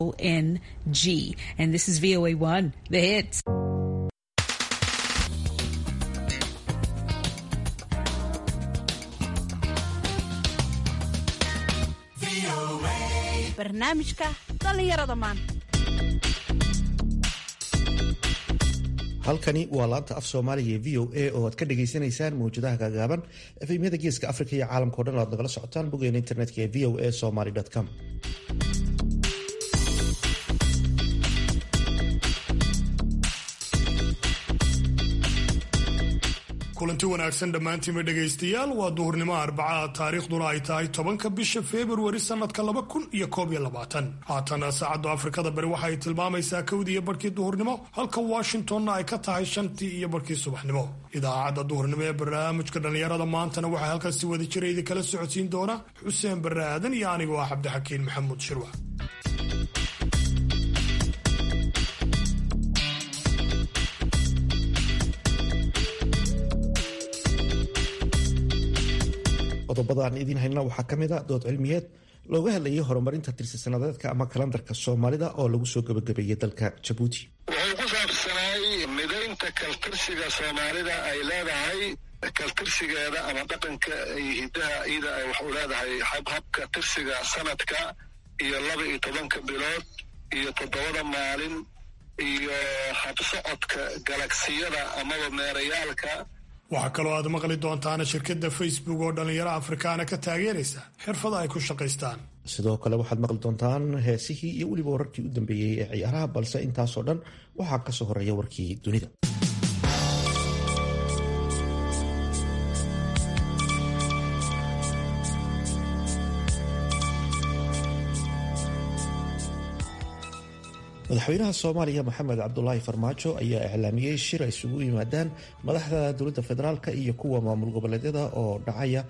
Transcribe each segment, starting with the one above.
ONG. And this is VOA1, The Hits. barnaamijka dhalinyarada maanta. halkani waa laanta af soomaaliga ee VOA oo aad ka dhagaysanaysaan mawjadaha gaagaaban efemyada geeska afrika iyo caalamkao dhan o aad nagala socotaan boggeena internetka ee voa somali.com. kulanti wanaagsan dhammaantiinba dhegaystayaal waa duhurnimo Arbacada taariikhduna ay tahay 10 bisha February sanadka 2021. haatana saacadda Afrikada bari waxay tilmaamaysaa 1:00 duhurnimo halka Washingtonna ay ka tahay 5:00 subaxnimo. idaacadda duhurnimo ee barnaamijka dhalinyarada maantana waxay halkaas si wada jira idin kala socodsiin doona Xuseen Barre Aadan iyo aniga waa Cabdixakiin Maxamuud Shirwa. qodobada aan idiin hayna waxaa ka mid a dood cilmiyeed looga hadlayay horumarinta tirsi-sanadeedka ama kalandarka Soomaalida oo lagu soo gabagabeeyay dalka Jabuuti. wuxuu ku saabsanay midaynta kaltirsiga Soomaalida ay leedahay kaltirsigeeda ama dhaqanka hidaha iyada ay wax u leedahay habka tirsiga sanadka iyo 12 bilood iyo 7 maalin iyo habsocodka galaksiyada ama meerayaalka. waxaa kaloo aad maqli doontaan shirkadda Facebook oo dhalinyaro Afrikaana ka taageeraysa xirfada ay ku shaqaystaan. sidoo kale waxaad maqli doontaan heesihii iyo weliba wararkii u dambeeyey ee ciyaaraha, balse intaasoo dhan waxaa ka soo horeeya warkii dunida. madaxweynaha Soomaaliya Maxamed Cabdulaahi Farmaajo ayaa iclaamiyay shir ay isugu yimaadaan madaxda dowladda federaalka iyo kuwa maamul goboleedyada oo dhacaya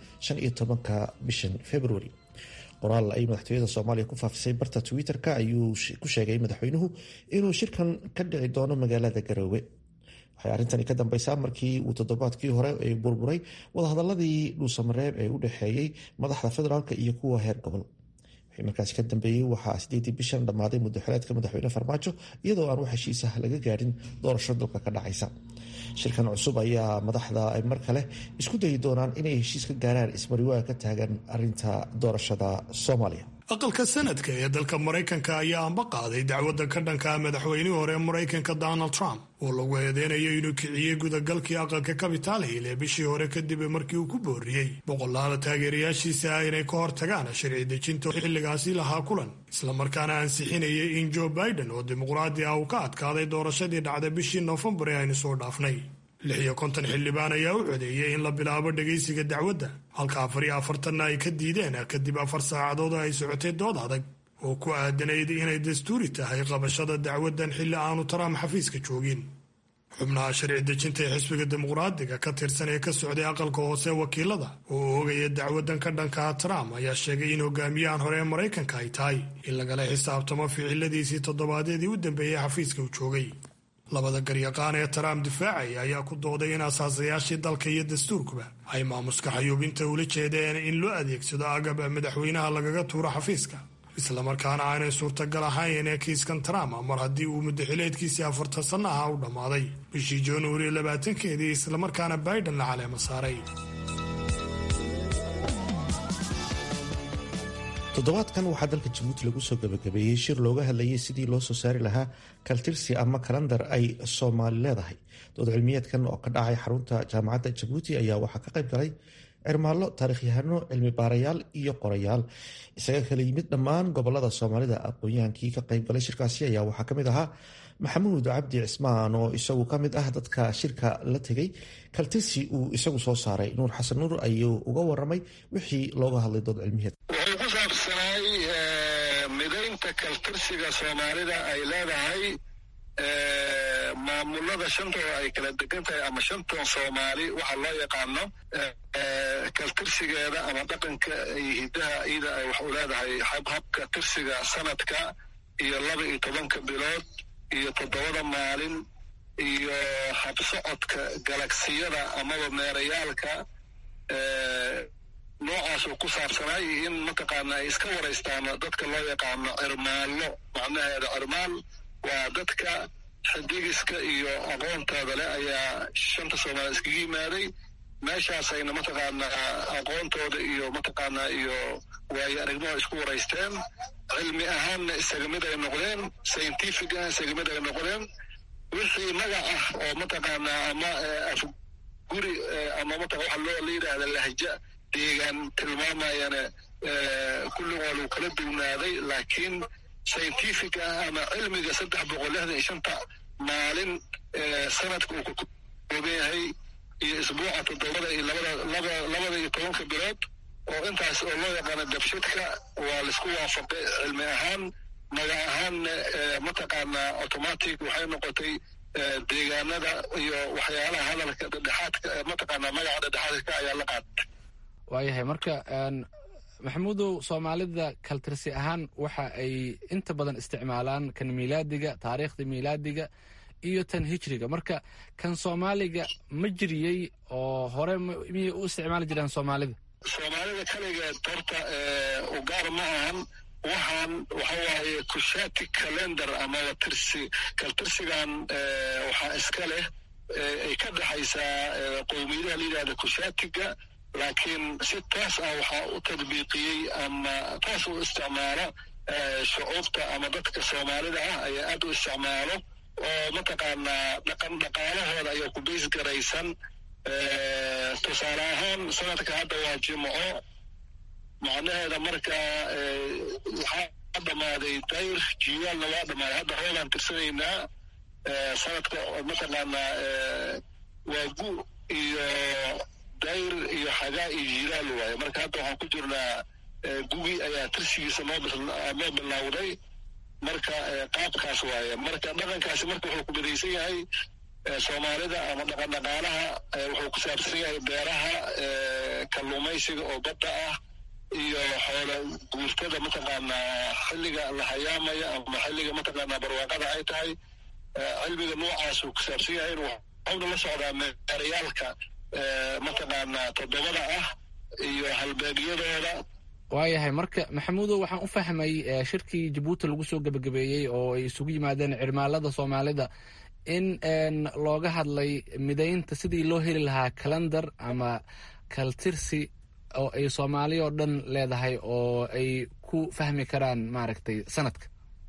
15 bishan February. qoraal ay madaxtooyada Soomaaliya ku faafisay barta Twitter-ka ayuu ku sheegay madaxweynuhu inuu shirkan ka dhici doono magaalada Garowe. waxay arrintani ka dambaysaa markii uu toddobaadkii hore ay burburay wadahadaladii dhuusamareeb ee u dhexeeyay madaxda federaalka iyo kuwa heer gobol. markaasi ka dambeeyey waxaa 8 bishan dhammaaday muddaxileedka madaxweyne Farmaajo iyadoo aan wax heshiis ah laga gaarin doorasho dalka ka dhacaysa. shirkan cusub ayaa madaxda ay mar kale isku dayi doonaan inay heshiis ka gaaraan ismariwaaga ka taagan arrinta doorashada Soomaaliya. aqalka sanadka ee dalka Mareykanka ayaa amba qaaday dacwadda ka dhanka madaxweynihii hore ee Mareykanka Donald Trump oo lagu eedeynayo inuu kiciyay gudagalkii aqalka Capitol Hill ee bishii hore kadib markii uu ku booriyey boqolaal taageerayaashiisa inay ka hortagaan sharci dejinta xilligaasi lahaa kulan isla markaana ansixinayay in Joe Biden oo dimuqraadi ah uu ka adkaaday doorashadii dhacday bishii November ee aynu soo dhaafnay. 56 xildhibaan ayaa u codeeyay in la bilaabo dhageysiga dacwadda halka 44 ay ka diideen kadib 4 saacadood ay socotay dood adag oo ku aadanayd inay dastuuri tahay qabashada dacwaddan xilli aanu Trump xafiiska joogin. xubnaha sharci dejinta ee xisbiga dimuqraadiga ka tirsan ee ka socday aqalka hoose wakiilada oo oogaya dacwaddan ka dhanka Trump ayaa sheegay in hogaamiyahan hore ee Mareykanka ay tahay in lagala xisaabtamo ficiladiisii toddobaadyadii u dambeeyay xafiiska uu joogay. labada garyaqaan ee Trump difaacay ayaa ku dooday in asaasayaashii dalka iyo dastuurkuba ay maamuska xayuubinta ula jeedeen in loo adeegsado agab madaxweynaha lagaga tuuro xafiiska isla markaana aanay suurtagal ahayn ee kiiskan Trump mar haddii uu muddaxileedkiisii 40 sano ah u dhammaaday bishii January 20 isla markaana Biden la caleemo saaray. toddobaadkan waxaa dalka Jabuuti lagu soo gabagabeeyey shir looga hadlayay sidii loo soo saari lahaa kaltirsi ama kalandar ay Soomaali leedahay. dood cilmiyeedkan oo ka dhacay xarunta jaamacadda Jabuuti ayaa waxaa ka qayb galay cirmaallo, taariikhyahano, cilmi baarayaal iyo qorayaal isaga kala yimid dhammaan gobolada Soomaalida. aqoon-yahankii ka qayb galay shirkaasi ayaa waxaa ka mid ahaa Maxamuud Cabdi Cismaan oo isagu ka mid ah dadka shirka la tegay kaltirsi uu isagu soo saaray. Nuur Xasan Nuur ayuu uga waramay wixii looga hadlay dood cilmiyeed. wuxuu ku saabsanay midaynta kaltirsiga Soomaalida ay leedahay maamulada shantooda ay kala degan tahay ama shantoon Soomaali waxa loo yaqaano kaltirsigeeda ama dhaqanka hidaha iyada ay wax u leedahay habka tirsiga sanadka iyo 12 bilood iyo 7 maalin iyo habsocodka galaksiyada ama meerayaalka noocaasoo ku saabsanay in mataqaana ay iska waraystaan dadka loo yaqaano cirmaallo. macnaheeda cirmaal waa dadka xidigiska iyo aqoontooda leh ayaa shanta Soomaaliya iskaga yimaaday. meeshaasayna mataqaanaa aqoontooda iyo mataqaanaa iyo waayo aragnimo isku waraysteen. cilmi ahaanna isaga mid ay noqdeen, scientific ah isaga mid ay noqdeen. wixii magac ah oo mataqaanaa ama afguri ama waxa loo yidhaahda lahja deegaan tilmaamayana kulligoo lagu kala duwnaaday, laakiin scientific ah ama cilmiga 365 maalin sanadka uu ka kooban yahay iyo isbuuca 7 iyo 12 bilood oo intaas oo loo yaqaano dabshidka waa laisku waafaqay cilmi ahaan. magac ahaan mataqaanaa automatic waxay noqotay deegaanada iyo waxyaalaha hadalka dhexdhexaadka mataqaanaa magaca dhexdhexaadka ayaa la qaatay. waayahay marka maxamuudow, soomaalida kaltirsi ahaan waxa ay inta badan isticmaalaan kan miilaadiga, taariikhda miilaadiga iyo tan hijriga. marka kan soomaaliga ma jiriyey oo hore miyay u isticmaali jireen soomaalida kaligeed horta u gaar ma ahan. waxaan waxa waaye kushati calendar ama kaltirsigan waxaa iska leh ay ka dhexaysaa qowmiyadaha la yidhahda kushatiga, laakiin si taas ah waxaa u tadbiiqiyey ama taas u isticmaalo shucuubta ama dadka soomaalida ah ayaa aad u isticmaalo oo mataqaanaa dhaqaalahooda ayaa ku bays garaysan. tusaale ahaan sanadka hadda waa jimco, macnaheeda marka waxaa dhammaaday dayr, jiwaalna waa dhammaaday. hadda hoodaan tirsanaynaa sanadka mataqaanaa waa gu iyo dayr iyo xagaa iyo jilaal waaye. marka hadda waxaan ku jirnaa gugi ayaa tirsigiisa noo bilowday. marka qaabkaas waaye. marka dhaqankaasi marka wuxuu ku midaysan yahay soomaalida ama dhaqaalaha wuxuu ku saabsan yahay beeraha, kalluumaysiga oo badda ah iyo xoola guurtada mataqaanaa xilliga la hayaamaya ama xilliga mataqaanaa barwaaqada ay tahay. cilmiga noocaasuu ku saabsan yahay. waxauna la socdaa meerayaalka mataqaanaa 7 ah iyo halbeegyadooda. waayahay marka maxamuudow, waxaan u fahmay shirkii jabuuti lagu soo gebagabeeyey oo ay isugu yimaadeen cirmaalada soomaalida in looga hadlay midaynta sidii loo heli lahaa calendar ama kaltirsi oo ay soomaaliya oo dhan leedahay oo ay ku fahmi karaan maaragtay sanadka.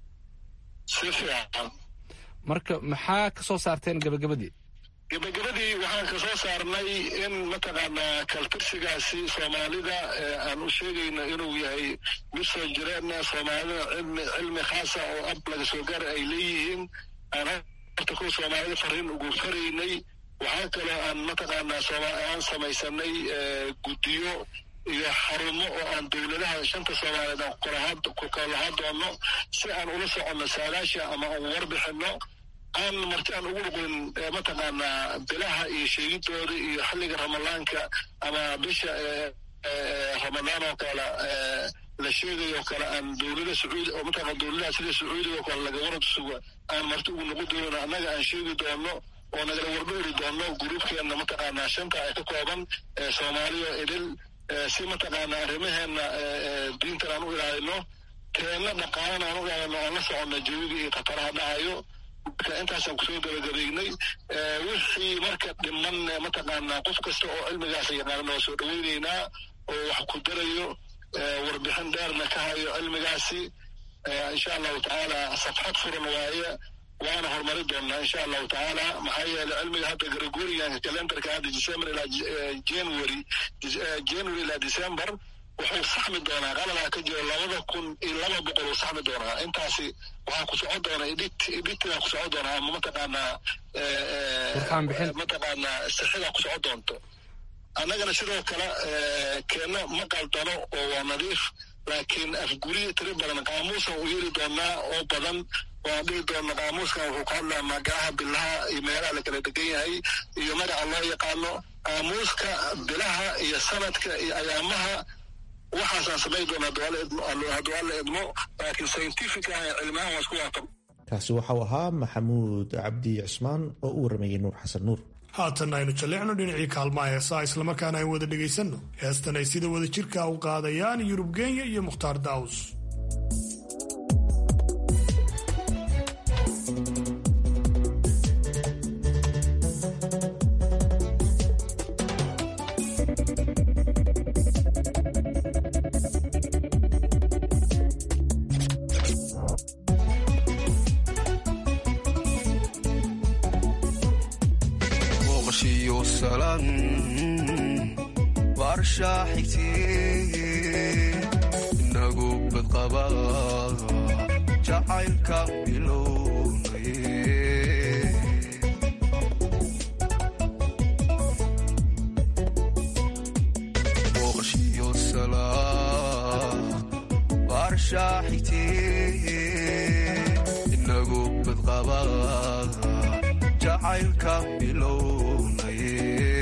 si fiican. marka maxaa ka soo saarteen gabagabadii waxaan ka soo saarnay in mataqaanaa kaltirsigaasi soomaalida aan u sheegayno inuu yahay mid soo jireenna soomaalida cilmi khaasa oo ab laga soo gaara ay leeyihiin. aan horta kuwa soomaalida fariin ugu faraynay. waxaa kaloo aan mataqaanaa aan samaysanay guddiyo iyo xarumo oo aan dowladaha shanta Soomaaliyeed aan ku kala lahaan doono si aan ula soconno saadaasha ama aan warbixino. aan marti aan ugu noqon mataqaanaa bilaha iyo sheegidooda iyo xilliga ramadaanka ama bisha ramadaan oo kale la sheegayo kale aan dowlada Sacuudi oo mataqaanaa dowladaha sida Sacuudiga oo kale laga warad sugo aan marti ugu noqon doono. annaga aan sheegi doono oo nagala wardhoori doono gruubkeena mataqaanaa shanta ay ka kooban Soomaaliya idil si mataqaanaa arrimaheena diintan aan u ilaalino, teena dhaqaalana aan u ilaalino, aan la soconno jawiga iyo khataraha dhacayo. marka intaasaan kusoo gabagabeynay. wixii marka dhiman mataqaanaa qof kasta oo cilmigaas yaqaana waa soo dhaweyneynaa oo wax ku darayo warbixin dheerna ka hayo cilmigaasi. insha allahu tacaala safxad furan waaye, waana horumari doonaa insha allahu tacaala. maxaa yeelay cilmiga hadda gregorianka calendarka hadda December ilaa January ilaa December wuxuu saxmi doonaa qalabaa ka jira 2200 uu saxmi doonaa. intaasi waxaa ku socon doona editaa ku socon doonaa ama mataqaanaa sixida ku socon doonto. annagana sidoo kale keena ma qaldano oo waa nadiif, laakiin afguriya tiri badan qaamuusan u yeeli doonaa oo badan. waan dhihi doona qaamuuskan wuxuu ka hadlaa magacaha bilaha iyo meelaha la kala degan yahay iyo magaca loo yaqaano. qaamuuska bilaha iyo sanadka iyo ayaamaha waxaasaan samayn doonaa hadduu alla idmo, laakiin scientific ah cilmahan waa isku waafaq. kaasi waxau ahaa maxamuud cabdi cismaan oo u waramayay nuur xasan nuur. haatanna aynu jalleecno dhinacii kaalmaha heesaa islamarkaana ay wada dhegaysanno heestan ay sida wada jirka u qaadayaan Yurub Kenya iyo Mukhtaar Daawus. inagu badqaba jacaylka bilownaye booqashiyo salaa barshaaxigtee inagu badqaba jacaylka bilownaye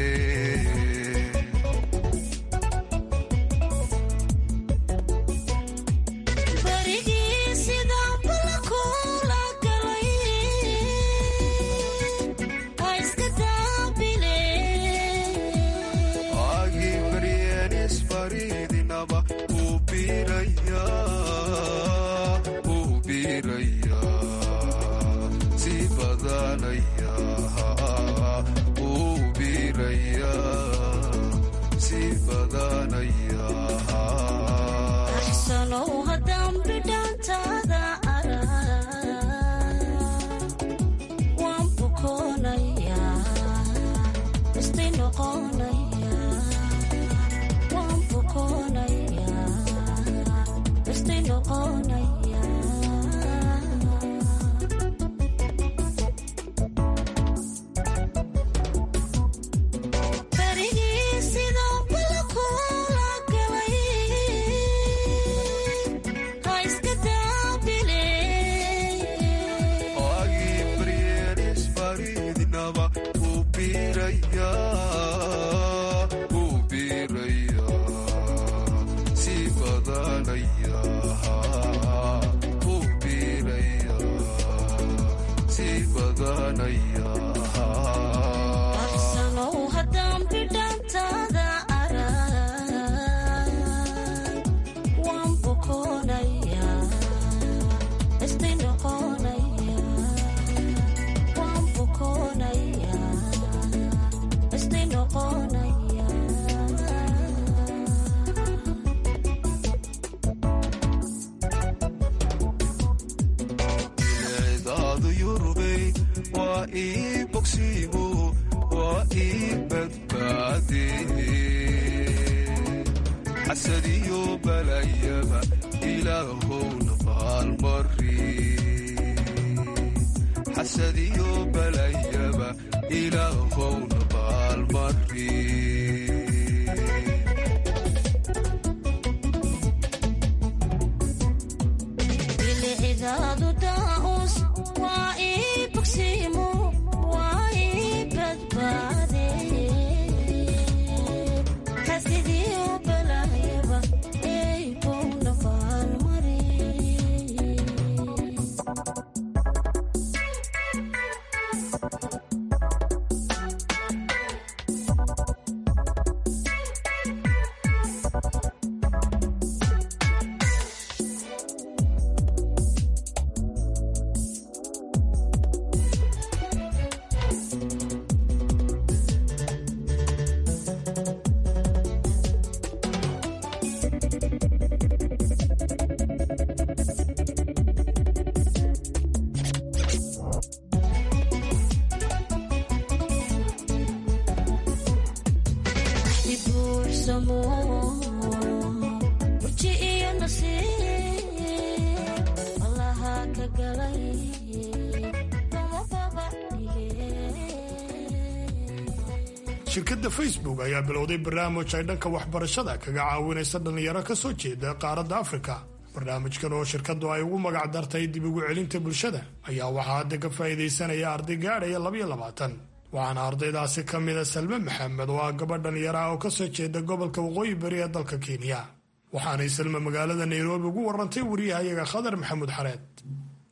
shirkadda Facebook ayaa bilowday barnaamij ay dhanka waxbarashada kaga caawinaysa dhalinyaro ka soo jeeda qaaradda Afrika. barnaamijkan oo shirkaddu ay ugu magac dartay dib ugu celinta bulshada ayaa waxaa hadda ka faa'iidaysanaya arday gaadhaya 22 waxaana ardaydaasi ka mid ah Salma Maxamed oo ah gabadh dhalinyaro oo ka soo jeeda gobolka Waqooyi Bari ee dalka Kenya. waxaanay Salma magaalada Nairobi ugu warantay wariyahayaga Khadar Maxamuud Xareed.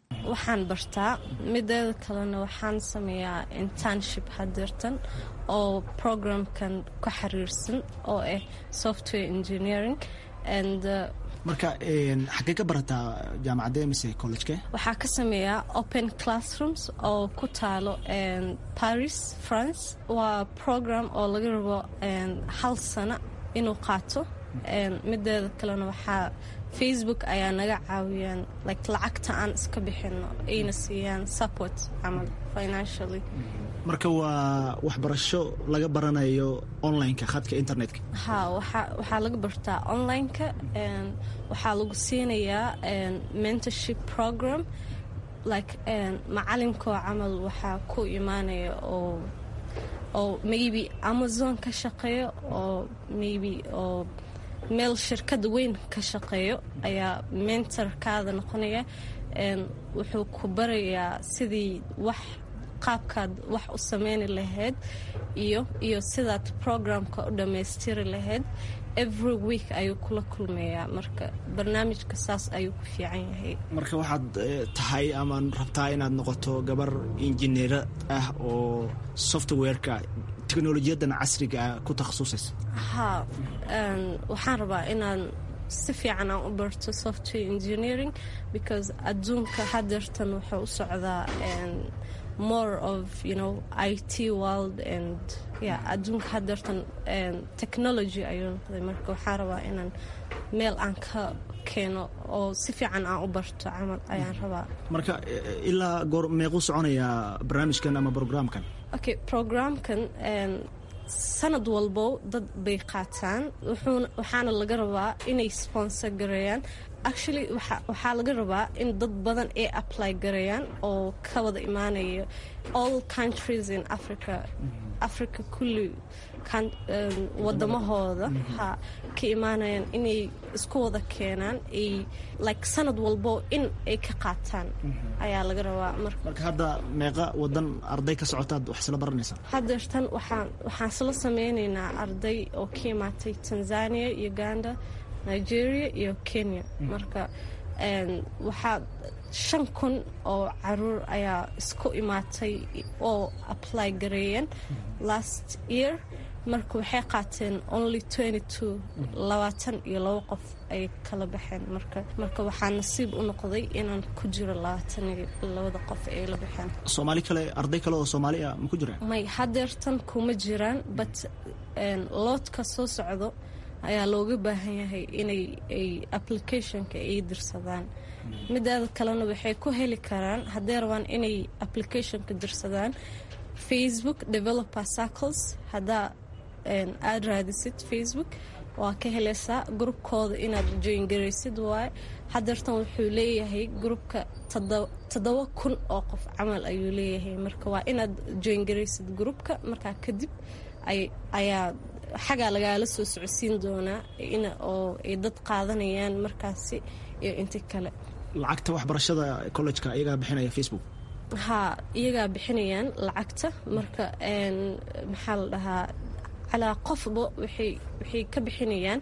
waxaan bartaa mideeda kalena waxaan sameeyaa internship hadeertan oo programkan ku xiriirsan oo ah software engineering and marka xagee ka barataa jaamacadee mise collegeke waxaa ka sameeyaa open classrooms oo ku taalo Paris France waa program oo laga rabo 1 sano inuu qaato mideeda kalena waxaa Facebook ayaa naga caawiyaan like lacagta aan iska bixino ayna siiyaan support amal financially marka waa waxbarasho laga baranayo online-ka khadka internetka waxaa laga bartaa online-ka waxaa lagu siinayaa mentorship program like macalinkoo camal waxaa ku imaanaya oo maybe Amazon ka shaqeeyo oo maybe oo meel shirkad weyn ka shaqeeyo ayaa mentorkaada noqonaya wuxuu ku barayaa sidii qaabkaad wax u sameyni lahayd iyo sidaad programka u dhammaystiri lahayd every week ayuu kula kulmayaa marka barnaamijka saas ayuu ku fiican yahay marka waxaad tahay ama rabtaa inaad noqoto gabar injineera ah oo softwareka teknolojiyadan casriga ah ku takhasusaysa waxaan rabaa inaan si fiican aan u barto software engineering because adduunka hadeertan wuxuu u socdaa more of IT world and adduunka hadeertan technology ayuu noqday marka waxaan rabaa inaan meel aan ka keeno oo si fiican aan u barto camal ayaan rabaa marka ilaa goor meequu soconayaa barnaamijkan ama programkan okay programkan sanad walbo dad bay qaataan waxaana laga rabaa inay sponsor gareeyaan actually waxaa laga rabaa in dad badan ay apply gareeyaan oo ka wada imaanaya all countries in Africa kulli wadamahooda ka imaanayaan inay isku wada keenaan like sanad walbo in ay ka qaataan ayaa laga rabaa marka hadda meeqa wadan arday ka socotaad wax isla baranaysaa hadeertan waxaan isla sameynaynaa arday oo ka imaatay Tanzania, Uganda, Nigeria iyo Kenya marka waxaa 5,000 oo caruur ayaa isku imaatay oo apply gareeyeen last year marka waxay qaateen only 22 qof ay kala baxeen marka waxaa nasiib u noqday inaan ku jiro 22 qof ay la baxeen Soomaali kale arday kale oo Soomaali ah ma ku jiraan may hadeertan kuma jiraan but loodka soo socdo ayaa looga baahan yahay inay applicationka ay dirsadaan midaada kalena waxay ku heli karaan haddii rabaan inay applicationka dirsadaan Facebook developer circles haddaa aad raadisid Facebook waa ka helaysaa groupkooda inaad join garaysid waaye hadeertan wuxuu leeyahay groupka 7,000 oo qof camal ayuu leeyahay marka waa inaad join garaysid groupka markaa kadib ayaa xagaa lagaala soo socodsiin doonaa oo ay dad qaadanayaan markaasi iyo inti kale lacagta waxbarashada collegeka iyagaa bixinaya Facebook iyagaa bixinayaan lacagta marka maxaa la dhahaa calaa qofba waxay ka bixinayaan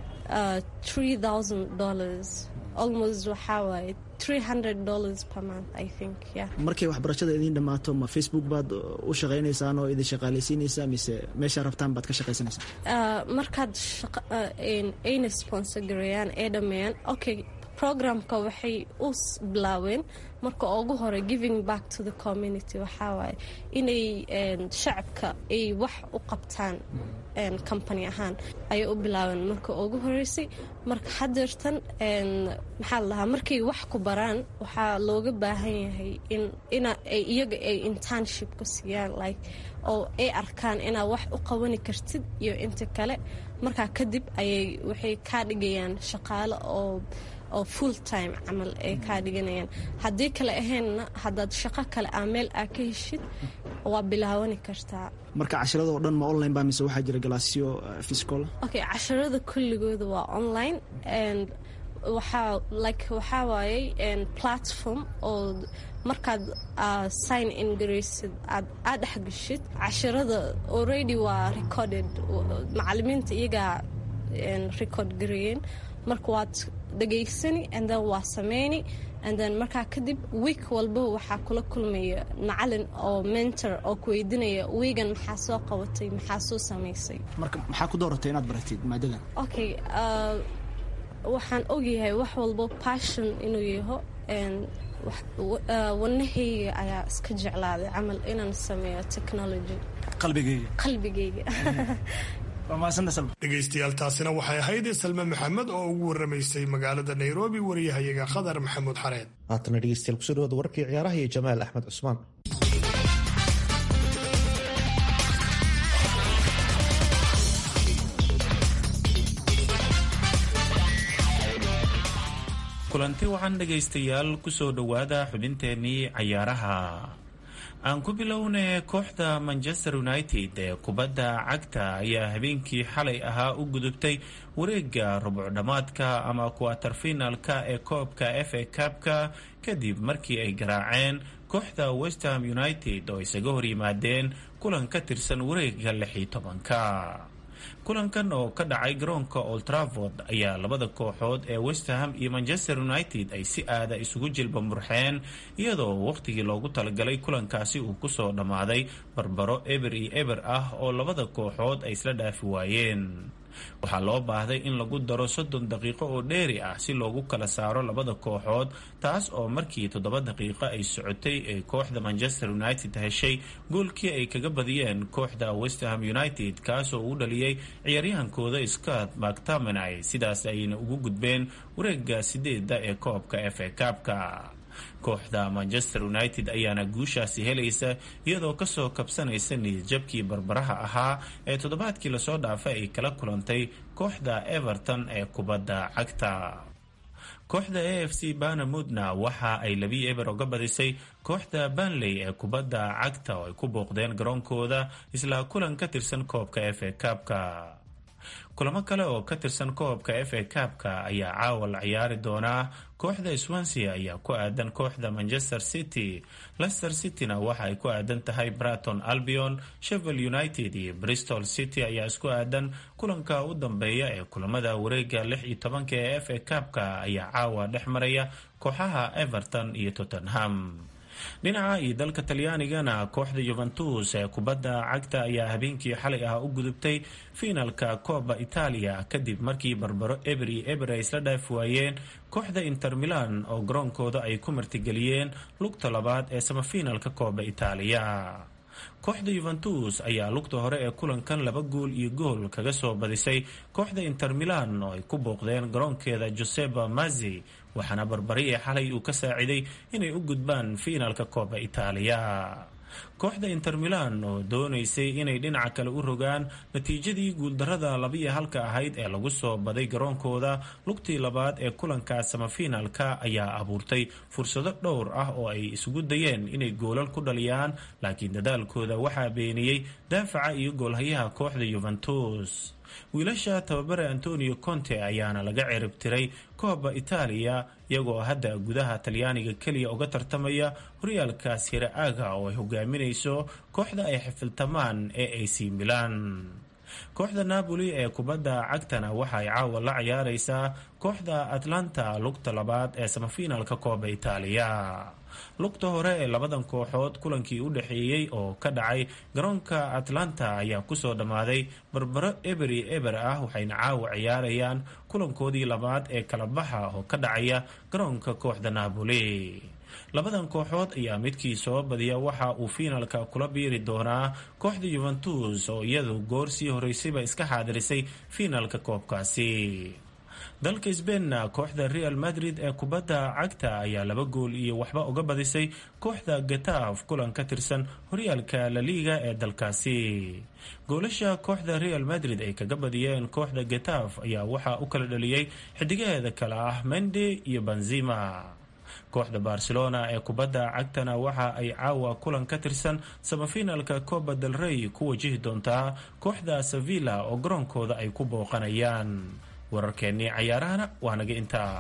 $3,000 almost waxaa waaye $300 per month I think markay waxbarashada idin dhamaato ma Facebook baad u shaqaynaysaan oo idin shaqaalaysiinaysaa mise meesha rabtaan baad ka shaqaysanaysaa markaad ayna sponsor gareeyaan ay dhameeyaan okay programka waxay u bilaaween marka ugu hore giving back to the community waxaa waaye inay shacabka ay wax u qabtaan company ahaan ayay u bilaabeen marka ugu horeysay marka hadeertan maxaa la dhahaa markay wax ku baraan waxaa looga baahan yahay iyaga ay internship ku siiyaan like oo ay arkaan inaad wax u qabani kartid iyo inta kale markaa kadib waxay kaa dhigayaan shaqaale oo full time camal ay kaa dhiganayaan haddii kale ahaynna haddaad shaqo kale meel ka heshid waa bilaawani kartaa marka casharada oo dhan ma online baa mise waxaa jira galaasyo physical okay casharada kulligooda waa online and waxaa waaye platform oo markaad sign in garaysid aad dhexgashid casharada already waa recorded macalimiinta iyagaa record gareeyeen marka waad dhageysani and then waa sameyni and then markaa kadib week walba waxaa kula kulmaya macalin oo mentor oo ku weydiinaya weegan maxaa soo qabatay maxaa soo samaysay. marka maxaa ku dooratay inaad baratid maadadan? Okay, waxaan ogyahay wax walba passion inuu yaho wadnahayga ayaa iska jeclaaday camal inaan sameeyo technology qalbigayga. dhegaystayaal taasina waxay ahayd Salma Maxamed oo ugu waramaysay magaalada Nairobi wariyahayaga Khadar Maxamuud Xareed. haatana dhegaystayaal kusoo dhawaada warkii ciyaaraha iyo Jamaal Axmed Cusmaan. kulanti waxaan dhegaystayaal kusoo dhawaada xubinteenii cayaaraha. aan ku bilownay kooxda Manchester United ee kubadda cagta ayaa habeenkii xalay ahaa u gudubtay wareega rubuc dhamaadka ama quarter finalka ee koobka FA Cup-ka kadib markii ay garaaceen kooxda West Ham United oo isaga hor yimaadeen kulan ka tirsan wareega 16-ka. kulankan oo ka dhacay garoonka Old Trafford ayaa labada kooxood ee West Ham iyo Manchester United ay si aada isugu jilba murxeen iyadoo waqtigii loogu talagalay kulankaasi uu kusoo dhammaaday barbaro eber iyo eber ah oo labada kooxood ay isla dhaafi waayeen. waxaa loo baahday in lagu daro 30 daqiiqo oo dheeri ah si loogu kala saaro labada kooxood, taas oo markii 7 daqiiqo ay socotay ee kooxda Manchester United heshay goolkii ay kaga badiyeen kooxda West Ham United kaasoo u dhaliyay ciyaaryahankooda Scott McTominay, sidaas ayna ugu gudbeen wareega 8 ee koobka FA Cup-ka. kooxda Manchester United ayaana guushaasi helaysa iyadoo kasoo kabsanaysa niyadjabkii barbaraha ahaa ee toddobaadkii lasoo dhaafay ay kala kulantay kooxda Everton ee kubadda cagta. kooxda AFC Bournemouthna waxa ay 2-0 uga badisay kooxda Burnley ee kubadda cagta oo ay ku booqdeen garoonkooda isla kulan ka tirsan koobka FA Cup-ka. kulamo kale oo ka tirsan koobka FA Cup-ka ayaa caawa la ciyaari doonaa. kooxda Swansea ayaa ku aadan kooxda Manchester City, Leicester City-na waxa ay ku aadan tahay Brighton Albion, Sheffield United iyo Bristol City ayaa isku aadan. kulanka u dambeeya ee kulamada wareega 16 ee FA Cup-ka ayaa caawa dhex maraya kooxaha Everton iyo Tottenham. dhinaca iyo dalka Talyaanigana kooxda Juventus ee kubadda cagta ayaa habeenkii xalay ah u gudubtay finalka Coppa Italia kadib markii barbaro eber iyo eber ay isla dhaafi waayeen kooxda Inter Milan oo garoonkooda ay ku martigeliyeen lugta labaad ee semifinalka Coppa Italia. kooxda Juventus ayaa lugta hore ee kulankan 2-gool kaga soo badisay kooxda Inter Milan oo ay ku booqdeen garoonkeeda Giuseppe Meazza, waxaana barbari ee xalay uu ka saaciday inay u gudbaan finalka Coppa Italia. kooxda Inter Milan oo doonaysay inay dhinaca kale u rogaan natiijadii guuldarada 2-1 ahayd ee lagu soo baday garoonkooda lugtii labaad ee kulanka semifinalka ayaa abuurtay fursado dhowr ah oo ay isugu dayeen inay goolal ku dhaliyaan, laakiin dadaalkooda waxaa beeniyey daafaca iyo goolhayaha kooxda Juventus. wiilasha tababare Antonio Conte ayaana laga cirib tiray Coppa Italia iyagoo hadda gudaha Talyaaniga kaliya uga tartamaya horyaalka Serie A oo ay hogaaminayso kooxda ay xifiltamaan ee AC Milan. kooxda Napoli ee kubadda cagtana waxa ay caawa la ciyaaraysaa kooxda Atlanta lugta labaad ee semifinalka Coppa Italia. lugta hore ee labadan kooxood kulankii u dhaxeeyay oo ka dhacay garoonka Atlanta ayaa kusoo dhammaaday barbaro eber iyo eber ah, waxayna caawa ciyaarayaan kulankoodii labaad ee kala baxa oo ka dhacaya garoonka kooxda Napoli. labadan kooxood ayaa midkii soo badiya waxa uu finalka kula biiri doonaa kooxda Juventus oo iyadu goor sii horeysayba iska xaadirisay finalka koobkaasi. dalka Spain kooxda Real Madrid ee kubadda cagta ayaa 2-0 uga badisay kooxda Getafe kulan ka tirsan horyaalka La Liga ee dalkaasi. goolasha kooxda Real Madrid ay kaga badiyeen kooxda Getafe ayaa waxa u kala dhaliyay xidigaheeda kala ah Mendy iyo Benzema. kooxda Barcelona ee kubadda cagtana waxa ay caawa kulan ka tirsan semifinalka Copa del Rey ku wajihi doontaa kooxda Sevilla oo garoonkooda ay ku booqanayaan. wararkeennii cayaarahana waa naga intaa.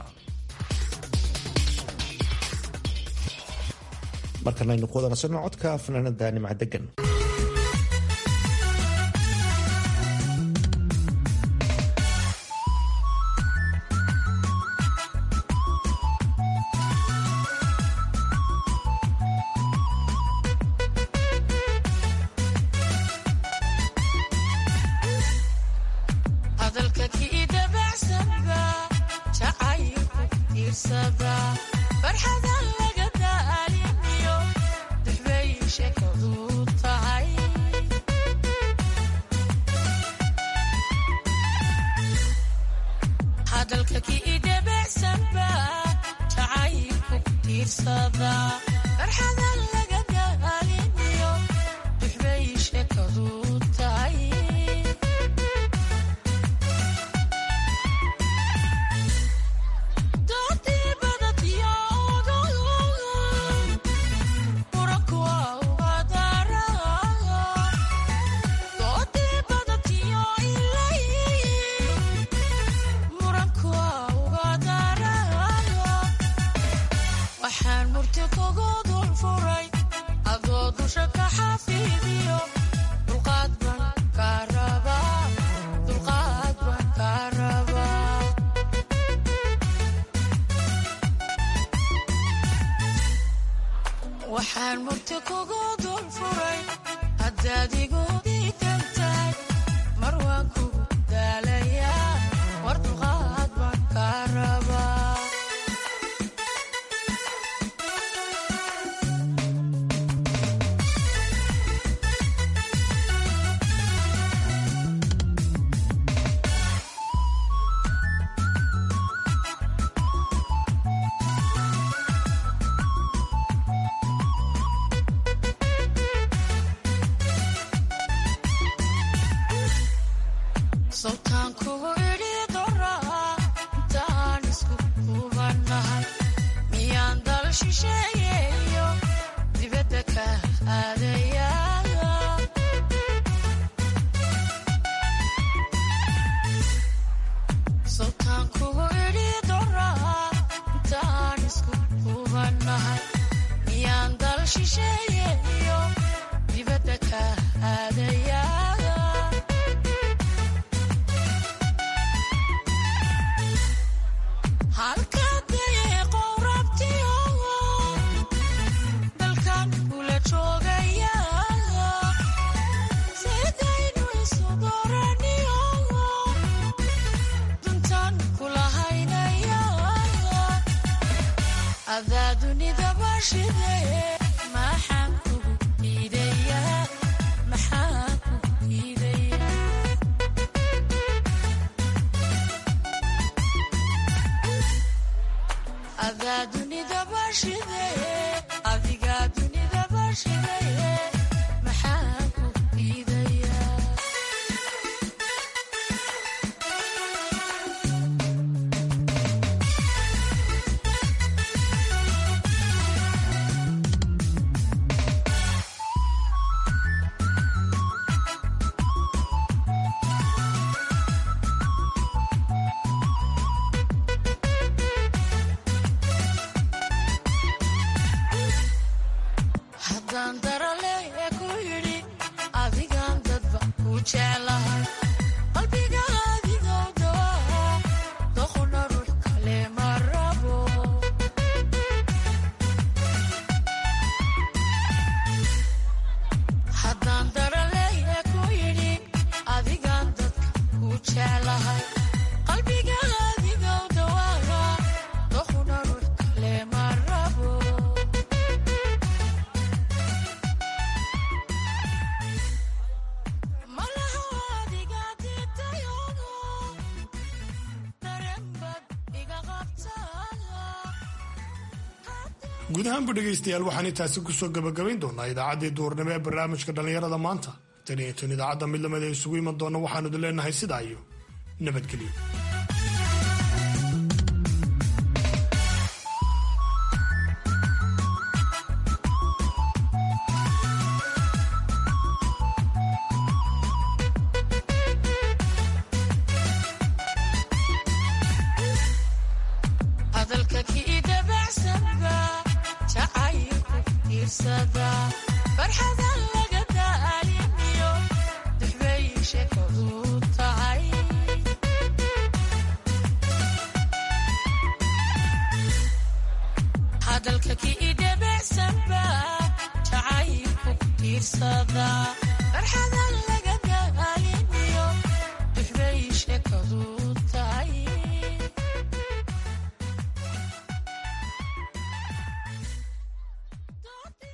markan aynu ku wada nasanno codka fanaanada Nimca Degan. guud ahaanba dhegaystayaal waxaan intaasi kusoo gabagabayn doonaa idaacaddii duurnimo ee barnaamijka dhallinyarada maanta tan iyo tan idaacadda mid lamid ee isugu iman doona waxaanu idin leenahay sidaa iyo nabadgelyo. hadalka ki idebecsanba jacayl ku tiirsada farxada